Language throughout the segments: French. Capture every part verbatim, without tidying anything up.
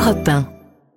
Europe un.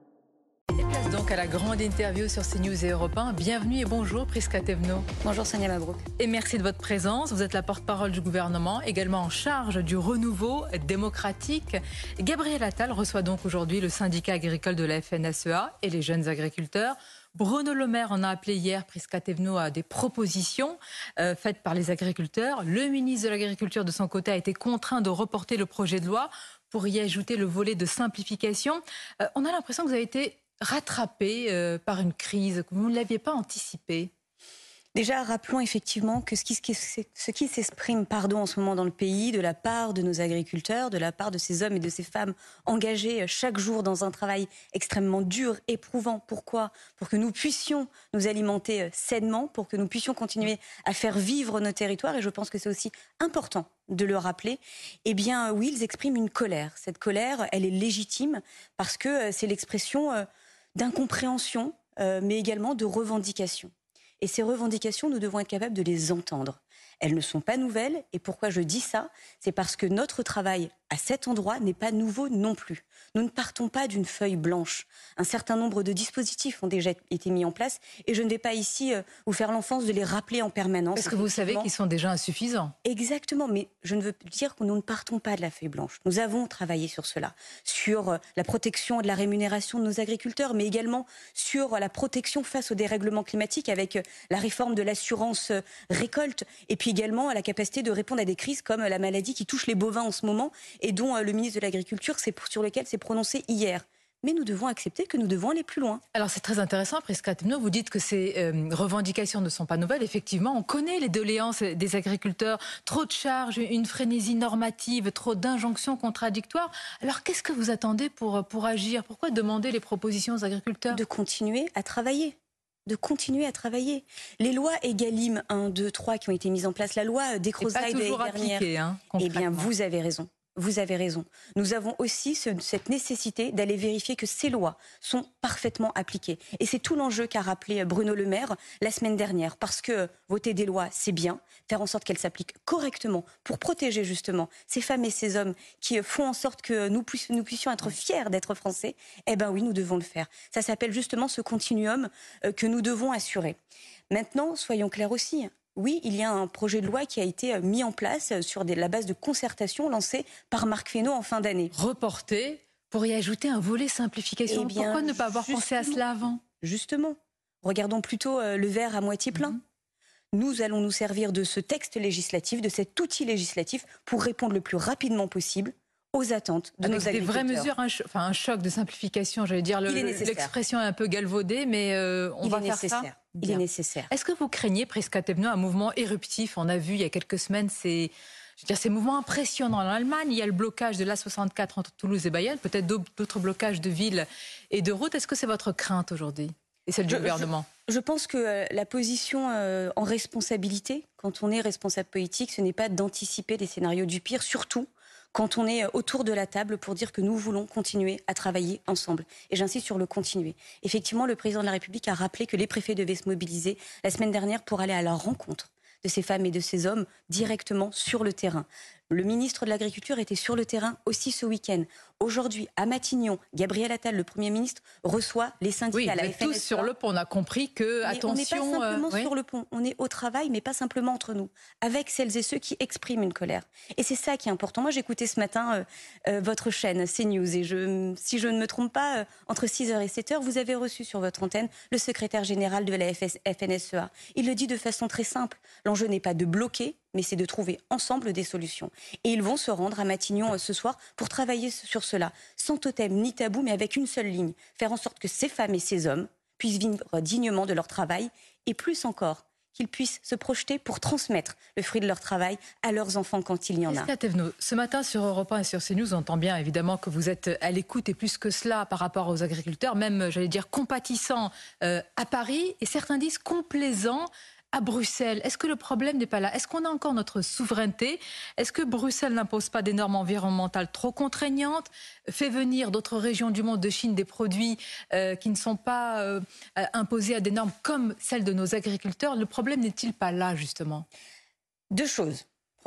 Et place donc à la grande interview sur CNews et Europe un. Bienvenue et bonjour Prisca Thévenot. Bonjour Sonia Mabrouk. Et merci de votre présence. Vous êtes la porte-parole du gouvernement, également en charge du renouveau démocratique. Gabriel Attal reçoit donc aujourd'hui le syndicat agricole de la F N S E A et les jeunes agriculteurs. Bruno Le Maire en a appelé hier, Prisca Thévenot, à des propositions euh, faites par les agriculteurs. Le ministre de l'Agriculture, de son côté, a été contraint de reporter le projet de loi pour y ajouter le volet de simplification. Euh, on a l'impression que vous avez été rattrapé euh, par une crise, que vous ne l'aviez pas anticipée. Déjà, rappelons effectivement que ce qui, ce qui s'exprime pardon, en ce moment dans le pays, de la part de nos agriculteurs, de la part de ces hommes et de ces femmes engagés chaque jour dans un travail extrêmement dur, éprouvant. Pourquoi ? Pour que nous puissions nous alimenter sainement, pour que nous puissions continuer à faire vivre nos territoires. Et je pense que c'est aussi important de le rappeler. Eh bien, oui, ils expriment une colère. Cette colère, elle est légitime parce que c'est l'expression d'incompréhension, mais également de revendication. Et ces revendications, nous devons être capables de les entendre. Elles ne sont pas nouvelles. Et pourquoi je dis ça ? C'est parce que notre travail à cet endroit n'est pas nouveau non plus. Nous ne partons pas d'une feuille blanche. Un certain nombre de dispositifs ont déjà été mis en place. Et je ne vais pas ici euh, vous faire l'enfance de les rappeler en permanence. Parce que vous savez qu'ils sont déjà insuffisants. Exactement. Mais je ne veux dire que nous ne partons pas de la feuille blanche. Nous avons travaillé sur cela. Sur euh, la protection et de la rémunération de nos agriculteurs, mais également sur euh, la protection face au dérèglement climatique avec euh, la réforme de l'assurance euh, récolte. Et puis également à la capacité de répondre à des crises comme la maladie qui touche les bovins en ce moment et dont le ministre de l'Agriculture, sur lequel s'est prononcé hier. Mais nous devons accepter que nous devons aller plus loin. Alors c'est très intéressant, Prisca Thévenot, vous dites que ces euh, revendications ne sont pas nouvelles. Effectivement, on connaît les doléances des agriculteurs. Trop de charges, une frénésie normative, trop d'injonctions contradictoires. Alors qu'est-ce que vous attendez pour, pour agir ? Pourquoi demander les propositions aux agriculteurs ? De continuer à travailler. de continuer à travailler. Les lois Egalim un, deux, trois qui ont été mises en place, la loi Descrozaille de l'année dernière, hein, eh bien vous avez raison. Vous avez raison. Nous avons aussi ce, cette nécessité d'aller vérifier que ces lois sont parfaitement appliquées. Et c'est tout l'enjeu qu'a rappelé Bruno Le Maire la semaine dernière. Parce que voter des lois, c'est bien. Faire en sorte qu'elles s'appliquent correctement pour protéger justement ces femmes et ces hommes qui font en sorte que nous, puissions, nous puissions être fiers d'être Français. Eh bien oui, nous devons le faire. Ça s'appelle justement ce continuum que nous devons assurer. Maintenant, soyons clairs aussi. Oui, il y a un projet de loi qui a été mis en place sur des, la base de concertation lancée par Marc Fesneau en fin d'année. Reporté pour y ajouter un volet simplification. Eh bien, pourquoi ne pas avoir pensé à cela avant ? Justement. Regardons plutôt le verre à moitié plein. Mm-hmm. Nous allons nous servir de ce texte législatif, de cet outil législatif pour répondre le plus rapidement possible aux attentes de Avec nos agriculteurs. Des vraies mesures, un, cho- enfin, un choc de simplification, j'allais dire. Le, l'expression est un peu galvaudée, mais euh, on Il va est faire nécessaire. ça. Il Bien. est nécessaire. Est-ce que vous craignez, Prisca Thévenot, un mouvement éruptif ? On a vu il y a quelques semaines ces, je veux dire, ces mouvements impressionnants en Allemagne. Il y a le blocage de l'A soixante-quatre entre Toulouse et Bayonne, peut-être d'autres blocages de villes et de routes. Est-ce que c'est votre crainte aujourd'hui et celle du je, gouvernement ? je, je pense que euh, la position euh, en responsabilité, quand on est responsable politique, ce n'est pas d'anticiper les scénarios du pire, surtout quand on est autour de la table pour dire que nous voulons continuer à travailler ensemble. Et j'insiste sur le continuer. Effectivement, le président de la République a rappelé que les préfets devaient se mobiliser la semaine dernière pour aller à la rencontre de ces femmes et de ces hommes directement sur le terrain. Le ministre de l'Agriculture était sur le terrain aussi ce week-end. Aujourd'hui, à Matignon, Gabriel Attal, le Premier ministre, reçoit les syndicats. Oui, vous êtes tous sur le pont. On a compris que, mais attention... on n'est pas simplement euh, oui. sur le pont. On est au travail, mais pas simplement entre nous. Avec celles et ceux qui expriment une colère. Et c'est ça qui est important. Moi, j'écoutais ce matin euh, euh, votre chaîne, CNews. Et je, si je ne me trompe pas, euh, entre six heures et sept heures, vous avez reçu sur votre antenne le secrétaire général de la F N S E A. Il le dit de façon très simple. L'enjeu n'est pas de bloquer, mais c'est de trouver ensemble des solutions. Et ils vont se rendre à Matignon euh, ce soir pour travailler sur cela, sans totem ni tabou, mais avec une seule ligne. Faire en sorte que ces femmes et ces hommes puissent vivre dignement de leur travail, et plus encore, qu'ils puissent se projeter pour transmettre le fruit de leur travail à leurs enfants quand il y en a. Prisca Thévenot, ce matin sur Europe un et sur CNews, on entend bien évidemment que vous êtes à l'écoute et plus que cela par rapport aux agriculteurs, même, j'allais dire, compatissants euh, à Paris, et certains disent complaisants à Bruxelles. Est-ce que le problème n'est pas là ? Est-ce qu'on a encore notre souveraineté ? Est-ce que Bruxelles n'impose pas des normes environnementales trop contraignantes, fait venir d'autres régions du monde, de Chine, des produits euh, qui ne sont pas euh, imposés à des normes comme celles de nos agriculteurs ? Le problème n'est-il pas là, justement ? Deux choses.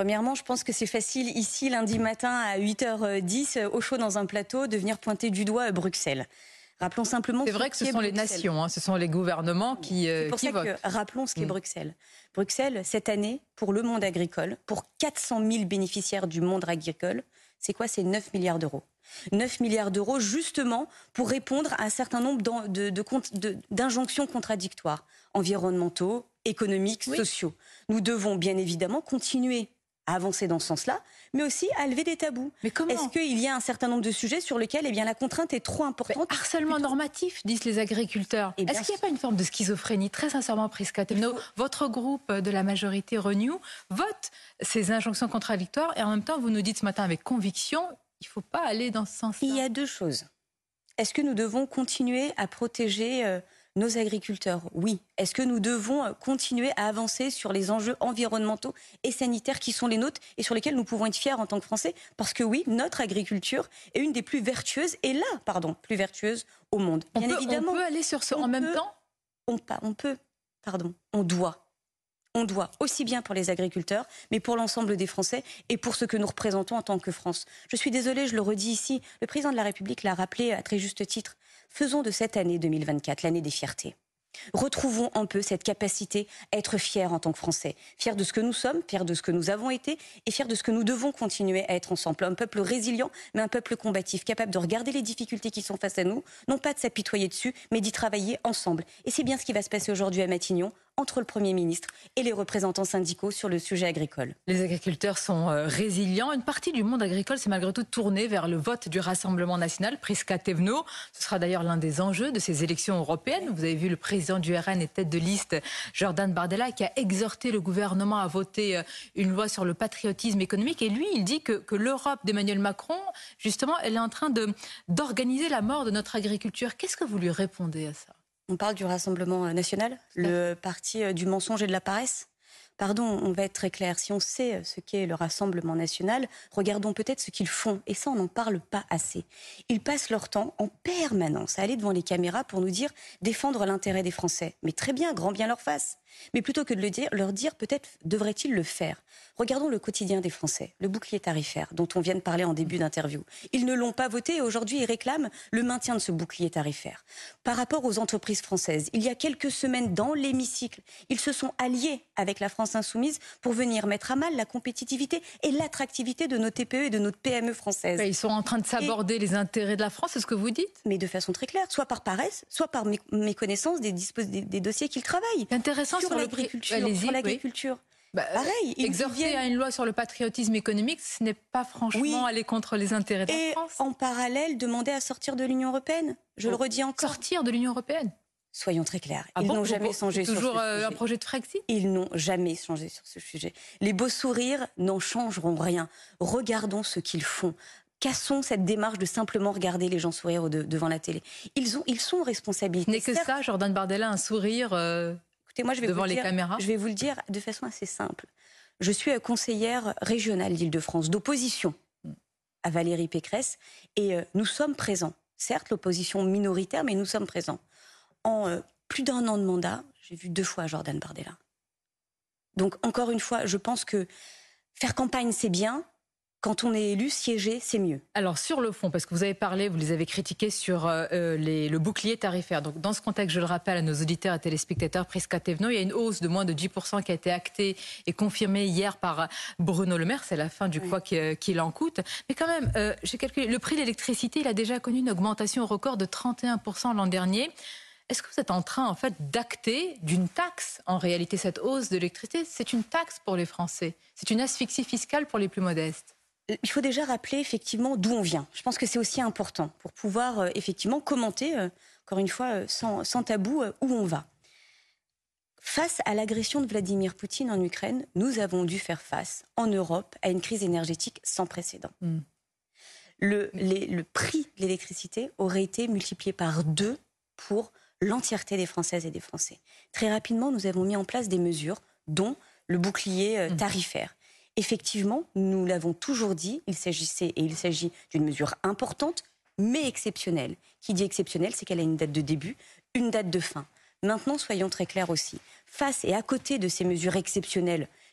Premièrement, je pense que c'est facile ici, lundi matin à huit heures dix, au chaud dans un plateau, de venir pointer du doigt Bruxelles. Rappelons simplement. C'est vrai que ce sont les nations, hein, ce sont les gouvernements qui, euh, c'est pour qui ça votent. Que, rappelons ce qu'est mmh. Bruxelles. Bruxelles, cette année, pour le monde agricole, pour quatre cent mille bénéficiaires du monde agricole, c'est quoi? C'est neuf milliards d'euros. neuf milliards d'euros justement pour répondre à un certain nombre de, de, de, d'injonctions contradictoires, environnementaux, économiques, oui. sociaux. Nous devons bien évidemment continuer à avancer dans ce sens-là, mais aussi à lever des tabous. Mais comment? Est-ce qu'il y a un certain nombre de sujets sur lesquels eh bien, la contrainte est trop importante? Mais harcèlement plutôt... normatif, disent les agriculteurs. Eh Est-ce qu'il n'y a pas une forme de schizophrénie? Très sincèrement, Prisca Thévenot, faut... votre groupe de la majorité Renew vote ces injonctions contradictoires et en même temps, vous nous dites ce matin avec conviction, il ne faut pas aller dans ce sens-là. Il y a deux choses. Est-ce que nous devons continuer à protéger... Euh, nos agriculteurs, oui. Est-ce que nous devons continuer à avancer sur les enjeux environnementaux et sanitaires qui sont les nôtres et sur lesquels nous pouvons être fiers en tant que Français? Parce que oui, notre agriculture est une des plus vertueuses, et là, pardon, plus vertueuse au monde. On Bien peut, évidemment. On peut aller sur ce en même peut, temps on, on peut, pardon, on doit. On doit, aussi bien pour les agriculteurs, mais pour l'ensemble des Français et pour ce que nous représentons en tant que France. Je suis désolée, je le redis ici, le président de la République l'a rappelé à très juste titre. Faisons de cette année deux mille vingt-quatre l'année des fiertés. Retrouvons un peu cette capacité à être fiers en tant que Français, fiers de ce que nous sommes, fiers de ce que nous avons été et fiers de ce que nous devons continuer à être ensemble. Un peuple résilient, mais un peuple combatif, capable de regarder les difficultés qui sont face à nous, non pas de s'apitoyer dessus, mais d'y travailler ensemble. Et c'est bien ce qui va se passer aujourd'hui à Matignon, entre le Premier ministre et les représentants syndicaux sur le sujet agricole. Les agriculteurs sont euh, résilients. Une partie du monde agricole s'est malgré tout tournée vers le vote du Rassemblement national, Prisca Thévenot. Ce sera d'ailleurs l'un des enjeux de ces élections européennes. Vous avez vu le président du R N et tête de liste, Jordan Bardella, qui a exhorté le gouvernement à voter euh, une loi sur le patriotisme économique. Et lui, il dit que, que l'Europe d'Emmanuel Macron, justement, elle est en train de, d'organiser la mort de notre agriculture. Qu'est-ce que vous lui répondez à ça? On parle du Rassemblement national, le parti du mensonge et de la paresse. Pardon, on va être très clair. Si on sait ce qu'est le Rassemblement national, regardons peut-être ce qu'ils font. Et ça, on n'en parle pas assez. Ils passent leur temps en permanence à aller devant les caméras pour nous dire défendre l'intérêt des Français. Mais très bien, grand bien leur face. Mais plutôt que de le dire, leur dire, peut-être devraient-ils le faire. Regardons le quotidien des Français, le bouclier tarifaire dont on vient de parler en début d'interview. Ils ne l'ont pas voté et aujourd'hui ils réclament le maintien de ce bouclier tarifaire. Par rapport aux entreprises françaises, il y a quelques semaines dans l'hémicycle, ils se sont alliés avec la France insoumise pour venir mettre à mal la compétitivité et l'attractivité de nos T P E et de notre P M E françaises. Ils sont en train de s'aborder et... les intérêts de la France, c'est ce que vous dites? Mais de façon très claire, soit par paresse, soit par mé- méconnaissance des, dispos- des, des dossiers qu'ils travaillent. C'est intéressant sur, sur l'agriculture. Sur l'agriculture. Oui. Bah, Pareil, exhorter viennent... à une loi sur le patriotisme économique, ce n'est pas franchement oui. aller contre les intérêts de la et France. Et en parallèle, demander à sortir de l'Union européenne. Je oh. le redis encore. Sortir de l'Union européenne? Soyons très clairs. Ah Ils bon, n'ont jamais changé sur ce toujours sujet. un projet de Frexit? Ils n'ont jamais changé sur ce sujet. Les beaux sourires n'en changeront rien. Regardons ce qu'ils font. Cassons cette démarche de simplement regarder les gens sourire de, devant la télé. Ils, ont, ils sont en responsabilité. Ce n'est que Certes, ça, Jordan Bardella, un sourire euh, Écoutez, moi, je vais devant vous les dire, caméras? Je vais vous le dire de façon assez simple. Je suis conseillère régionale d'Île-de-France, d'opposition à Valérie Pécresse, et euh, nous sommes présents. Certes, l'opposition minoritaire, mais nous sommes présents. En euh, plus d'un an de mandat, j'ai vu deux fois Jordan Bardella. Donc, encore une fois, je pense que faire campagne, c'est bien. Quand on est élu, siéger, c'est mieux. Alors, sur le fond, parce que vous avez parlé, vous les avez critiqués sur euh, les, le bouclier tarifaire. Donc, dans ce contexte, je le rappelle à nos auditeurs et téléspectateurs, Prisca Thévenot, il y a une hausse de moins de dix pour cent qui a été actée et confirmée hier par Bruno Le Maire. C'est la fin du oui. quoi qu'il en coûte. Mais quand même, euh, j'ai calculé, le prix de l'électricité, il a déjà connu une augmentation au record de trente et un pour cent l'an dernier. Est-ce que vous êtes en train, en fait, d'acter d'une taxe, en réalité, cette hausse de l'électricité? C'est une taxe pour les Français. C'est une asphyxie fiscale pour les plus modestes. Il faut déjà rappeler effectivement d'où on vient. Je pense que c'est aussi important pour pouvoir euh, effectivement commenter, euh, encore une fois, euh, sans, sans tabou, euh, où on va. Face à l'agression de Vladimir Poutine en Ukraine, nous avons dû faire face en Europe à une crise énergétique sans précédent. Mm. Le, les, le prix de l'électricité aurait été multiplié par deux pour l'entièreté des Françaises et des Français. Très rapidement, nous avons mis en place des mesures, dont le bouclier euh, tarifaire. Effectivement, nous l'avons toujours dit, il s'agissait et il s'agit d'une mesure importante, mais exceptionnelle. Qui dit exceptionnelle, c'est qu'elle a une date de début, une date de fin. Maintenant, soyons très clairs aussi. Face et à côté de ces mesures exceptionnelles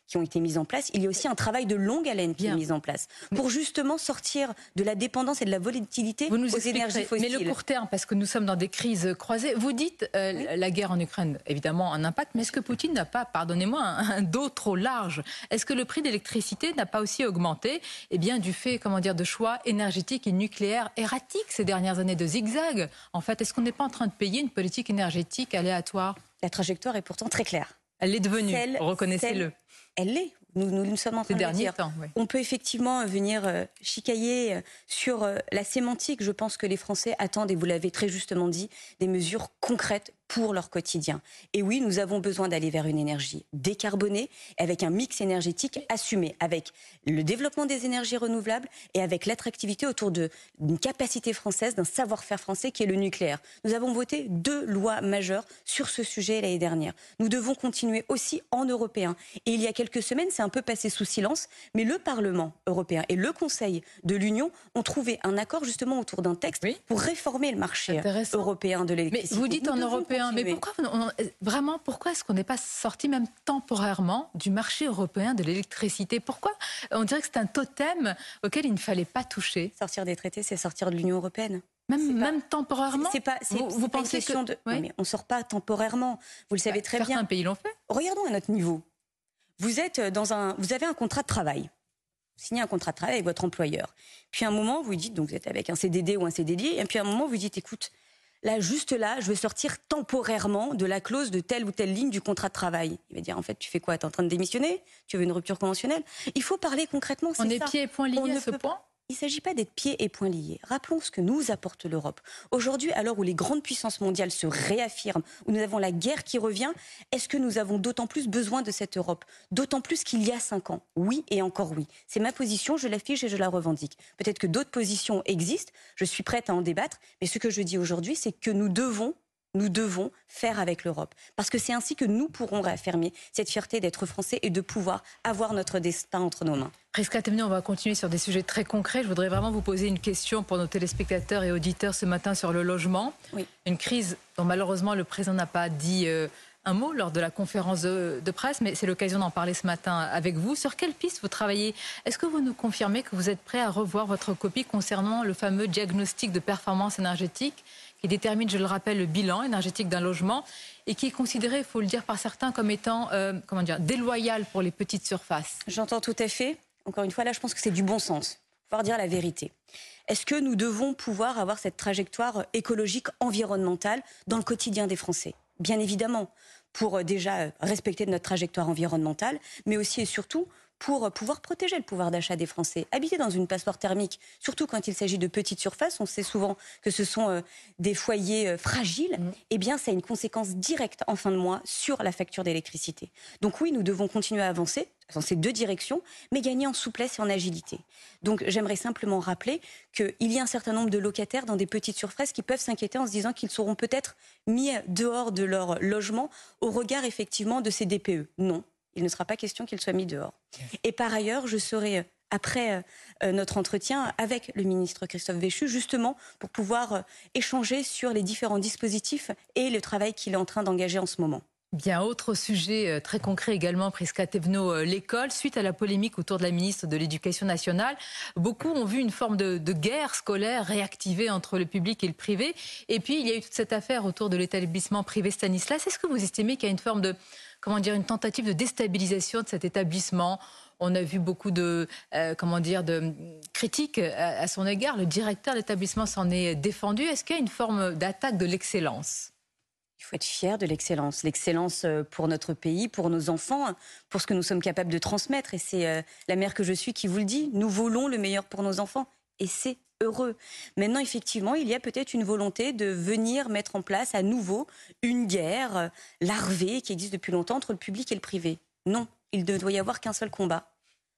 qui ont été mises en place, il y a aussi un travail de longue haleine qui Bien. est mis en place pour justement sortir de la dépendance et de la volatilité aux énergies fossiles. Mais le court terme, parce que nous sommes dans des crises croisées, vous dites euh, oui. la guerre en Ukraine, évidemment, un impact, mais est-ce que Poutine n'a pas, pardonnez-moi, un, un dos trop large? Est-ce que le prix de l'électricité n'a pas aussi augmenté eh bien, du fait comment dire, de choix énergétiques et nucléaires erratiques ces dernières années, de zigzag? En fait, est-ce qu'on n'est pas en train de payer une politique énergétique aléatoire? La trajectoire est pourtant très claire. Elle l'est devenue, reconnaissez-le. Elle l'est. Nous, nous, nous sommes en train de le dire. Temps, oui. On peut effectivement venir euh, chicailler euh, sur euh, la sémantique. Je pense que les Français attendent, et vous l'avez très justement dit, des mesures concrètes pour leur quotidien. Et oui, nous avons besoin d'aller vers une énergie décarbonée, avec un mix énergétique assumé, avec le développement des énergies renouvelables et avec l'attractivité autour d'une capacité française, d'un savoir-faire français qui est le nucléaire. Nous avons voté deux lois majeures sur ce sujet l'année dernière. Nous devons continuer aussi en européen. Et il y a quelques semaines, c'est un peu passé sous silence, mais le Parlement européen et le Conseil de l'Union ont trouvé un accord justement autour d'un texte oui. pour réformer le marché européen de l'électricité. Mais vous dites nous en européen, mais pourquoi, on, vraiment, pourquoi est-ce qu'on n'est pas sorti même temporairement du marché européen de l'électricité? Pourquoi on dirait que c'est un totem auquel il ne fallait pas toucher? Sortir des traités, c'est sortir de l'Union européenne. Même, même pas, temporairement c'est pas, Vous, vous pensez que... De... Oui. Non, mais on ne sort pas temporairement, vous le savez bah, très certains bien. Certains pays l'ont fait. Regardons à notre niveau. Vous, êtes dans un, vous avez un contrat de travail. Vous signez un contrat de travail avec votre employeur. Puis à un moment, vous dites, donc vous êtes avec un C D D ou un C D D, et puis à un moment, vous dites, écoute, là, juste là, je veux sortir temporairement de la clause de telle ou telle ligne du contrat de travail. Il va dire, en fait, tu fais quoi? Tu es en train de démissionner? Tu veux une rupture conventionnelle? Il faut parler concrètement, c'est ça. On est pieds et poings liés à ce point? Il ne s'agit pas d'être pieds et poings liés. Rappelons ce que nous apporte l'Europe. Aujourd'hui, à l'heure où les grandes puissances mondiales se réaffirment, où nous avons la guerre qui revient, est-ce que nous avons d'autant plus besoin de cette Europe? D'autant plus qu'il y a cinq ans. Oui et encore oui. C'est ma position, je l'affiche et je la revendique. Peut-être que d'autres positions existent, je suis prête à en débattre, mais ce que je dis aujourd'hui, c'est que nous devons Nous devons faire avec l'Europe. Parce que c'est ainsi que nous pourrons réaffirmer cette fierté d'être français et de pouvoir avoir notre destin entre nos mains. Prisca Thévenot, on va continuer sur des sujets très concrets. Je voudrais vraiment vous poser une question pour nos téléspectateurs et auditeurs ce matin sur le logement. Oui. Une crise dont malheureusement le président n'a pas dit euh, un mot lors de la conférence de, de presse, mais c'est l'occasion d'en parler ce matin avec vous. Sur quelle piste vous travaillez? Est-ce que vous nous confirmez que vous êtes prêt à revoir votre copie concernant le fameux diagnostic de performance énergétique qui détermine, je le rappelle, le bilan énergétique d'un logement et qui est considéré, il faut le dire par certains, comme étant euh, comment dire, déloyal pour les petites surfaces? J'entends tout à fait. Encore une fois, là, je pense que c'est du bon sens. Pouvoir dire la vérité. Est-ce que nous devons pouvoir avoir cette trajectoire écologique, environnementale dans le quotidien des Français? Bien évidemment, pour déjà respecter notre trajectoire environnementale, mais aussi et surtout pour pouvoir protéger le pouvoir d'achat des Français. Habiter dans une passoire thermique, surtout quand il s'agit de petites surfaces, on sait souvent que ce sont euh, des foyers euh, fragiles, mmh. eh bien ça a une conséquence directe en fin de mois sur la facture d'électricité. Donc oui, nous devons continuer à avancer dans ces deux directions, mais gagner en souplesse et en agilité. Donc j'aimerais simplement rappeler qu'il y a un certain nombre de locataires dans des petites surfaces qui peuvent s'inquiéter en se disant qu'ils seront peut-être mis dehors de leur logement au regard effectivement de ces D P E. Non. Il ne sera pas question qu'il soit mis dehors. Et par ailleurs, je serai, après euh, notre entretien avec le ministre Christophe Béchu, justement pour pouvoir euh, échanger sur les différents dispositifs et le travail qu'il est en train d'engager en ce moment. Bien, autre sujet euh, très concret également, Prisca Thévenot, euh, l'école. Suite à la polémique autour de la ministre de l'Éducation nationale, beaucoup ont vu une forme de, de guerre scolaire réactivée entre le public et le privé. Et puis, il y a eu toute cette affaire autour de l'établissement privé Stanislas. Est-ce que vous estimez qu'il y a une forme de... comment dire, une tentative de déstabilisation de cet établissement? On a vu beaucoup de, euh, comment dire, de critiques à, à son égard. Le directeur de l'établissement s'en est défendu. Est-ce qu'il y a une forme d'attaque de l'excellence? Il faut être fier de l'excellence. L'excellence pour notre pays, pour nos enfants, pour ce que nous sommes capables de transmettre. Et c'est euh, la mère que je suis qui vous le dit. Nous voulons le meilleur pour nos enfants. Et c'est heureux. Maintenant, effectivement, il y a peut-être une volonté de venir mettre en place à nouveau une guerre larvée qui existe depuis longtemps entre le public et le privé. Non, il ne doit y avoir qu'un seul combat.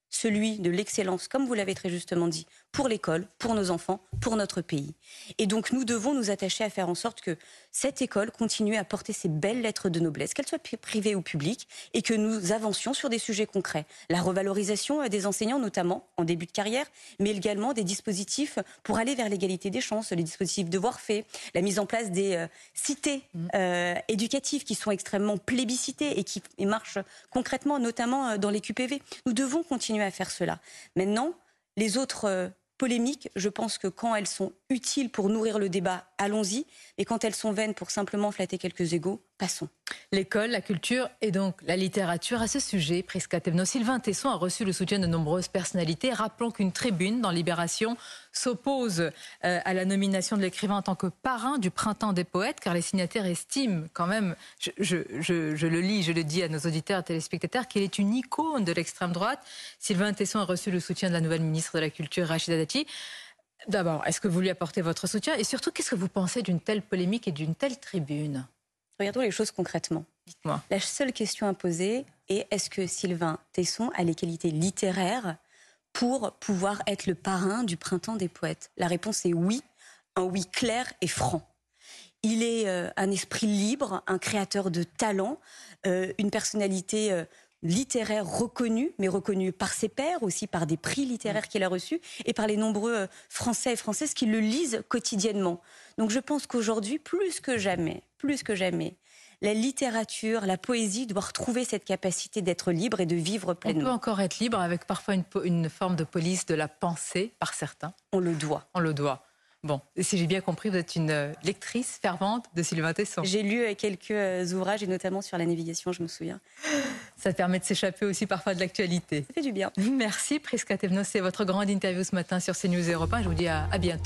celui de l'excellence, comme vous l'avez très justement dit, pour l'école, pour nos enfants, pour notre pays. Et donc nous devons nous attacher à faire en sorte que cette école continue à porter ses belles lettres de noblesse, qu'elle soit privée ou publique, et que nous avancions sur des sujets concrets. La revalorisation des enseignants, notamment en début de carrière, mais également des dispositifs pour aller vers l'égalité des chances, les dispositifs devoirs faits, la mise en place des euh, cités euh, éducatives qui sont extrêmement plébiscitées et qui et marchent concrètement, notamment dans les Q P V. Nous devons continuer à faire cela. Maintenant, les autres euh, polémiques, je pense que quand elles sont utiles pour nourrir le débat, allons-y. Mais quand elles sont vaines pour simplement flatter quelques égos, passons. L'école, la culture et donc la littérature. À ce sujet, Prisca Thévenot, Sylvain Tesson a reçu le soutien de nombreuses personnalités. Rappelons qu'une tribune dans Libération s'oppose euh, à la nomination de l'écrivain en tant que parrain du Printemps des poètes, car les signataires estiment quand même, je, je, je, je le lis, je le dis à nos auditeurs et téléspectateurs, qu'il est une icône de l'extrême droite. Sylvain Tesson a reçu le soutien de la nouvelle ministre de la Culture, Rachida Dati. D'abord, est-ce que vous lui apportez votre soutien? Et surtout, qu'est-ce que vous pensez d'une telle polémique et d'une telle tribune? Regardons les choses concrètement. Dites-moi. La seule question à poser est, est-ce que Sylvain Tesson a les qualités littéraires pour pouvoir être le parrain du Printemps des poètes? La réponse est oui, un oui clair et franc. Il est euh, un esprit libre, un créateur de talent, euh, une personnalité euh, littéraire reconnue, mais reconnue par ses pairs, aussi par des prix littéraires qu'il a reçus, et par les nombreux euh, Français et Françaises qui le lisent quotidiennement. Donc je pense qu'aujourd'hui, plus que jamais, plus que jamais, la littérature, la poésie doit retrouver cette capacité d'être libre et de vivre pleinement. On peut encore être libre avec parfois une, une forme de police de la pensée par certains. On le doit. On le doit. Bon, et si j'ai bien compris, vous êtes une lectrice fervente de Sylvain Tesson. J'ai lu quelques ouvrages, et notamment sur la navigation, je me souviens. Ça permet de s'échapper aussi parfois de l'actualité. Ça fait du bien. Merci Prisca Thévenot, c'est votre grande interview ce matin sur CNews Europe un. Je vous dis à, à bientôt.